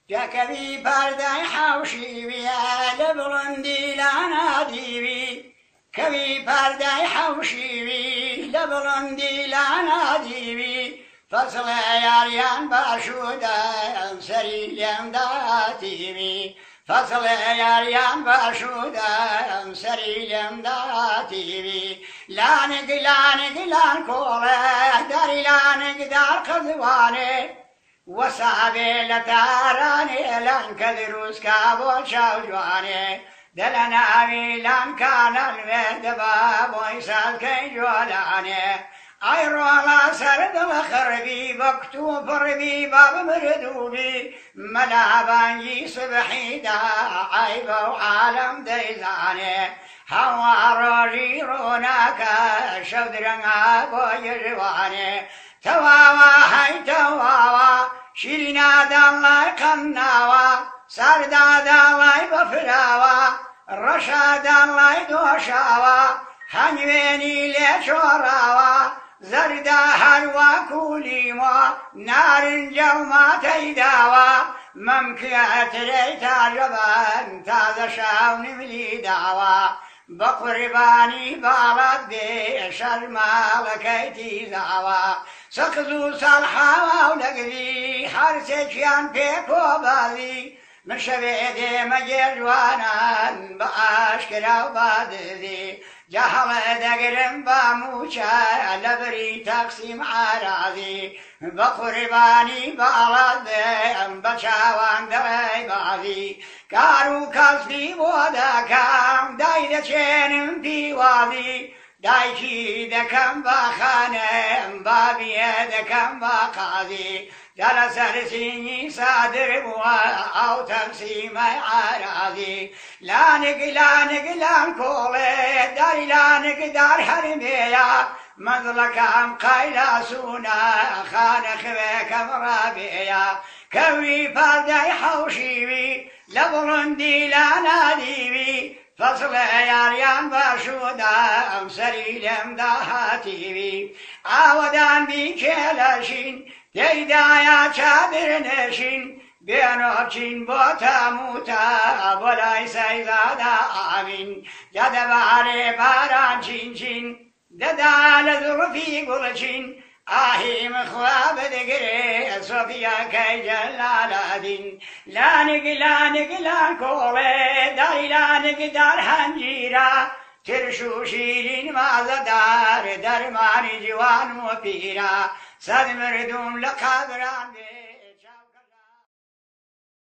جاكبي بارداي حوشي بيا لبلندي لانا ديبي كبي بارداي حوشي بي لبلندي لانا ديبي فصل ياريان باشودا سري لم داتيبي فصل ياريان باشودا سري لم داتيبي لانك لانك لان كوله داري لانك دار قذواني وصابي لتاراني لان كذروس كابو شاوجواني دلنا لان كان المدباب ويسال كي جولاني ايرولا سرد الخربي بكتوب ربي باب مردوبي ملاباني صبحي دا عيب وعالم ديزاني هوا روجي روناكا شودرنا بوجواني تواوا هاي تواوا شيرنا دالله قناوا سردا دالله بفراوا رشا دالله دوشاوا هنويني لشوراوا زردا هروا كوليما نار جوما تيداوا ممكيات ريتا جبان تازا شاون ملي داوا بقرباني بالد دي شرما لكيتي زاوا سقزو صالحا ولقذي حرسيشيان بيكو بالي من شبيدي مجير جوانان باشكرا وبادذي جهل دقرم باموشا لبري تقسيم عراضي بقرباني بالد بشاوان دري بعضي كارو كالسبي بوداكام دايدة شينم ديوالي دايكي دكم بخانم بابي دكم بقاضي جلس رسيني صادر بوا أو تقسيم عراضي لانك لان كولي داري لانك دار حرمية مظلكم قيلا سونا خان خويك مرابية كوي بارداي حوشيبي لبرندي لانا ديبي فصل ياريان باشودا أمسري لم دهاتيبي آودان بيكيلاشين يدايا چادر نشين بينوچين بوتا موتا بولاي سيزادا آمين جد باري باران چين چين ددال ظرفي قلچين آهي مخواب دقري صوفيا كي جلال دين لانك لان كولي داري لانك دار هنجيرا ترشو شيرين مازدار درماني جوان وبيرا صد مردوم لقابران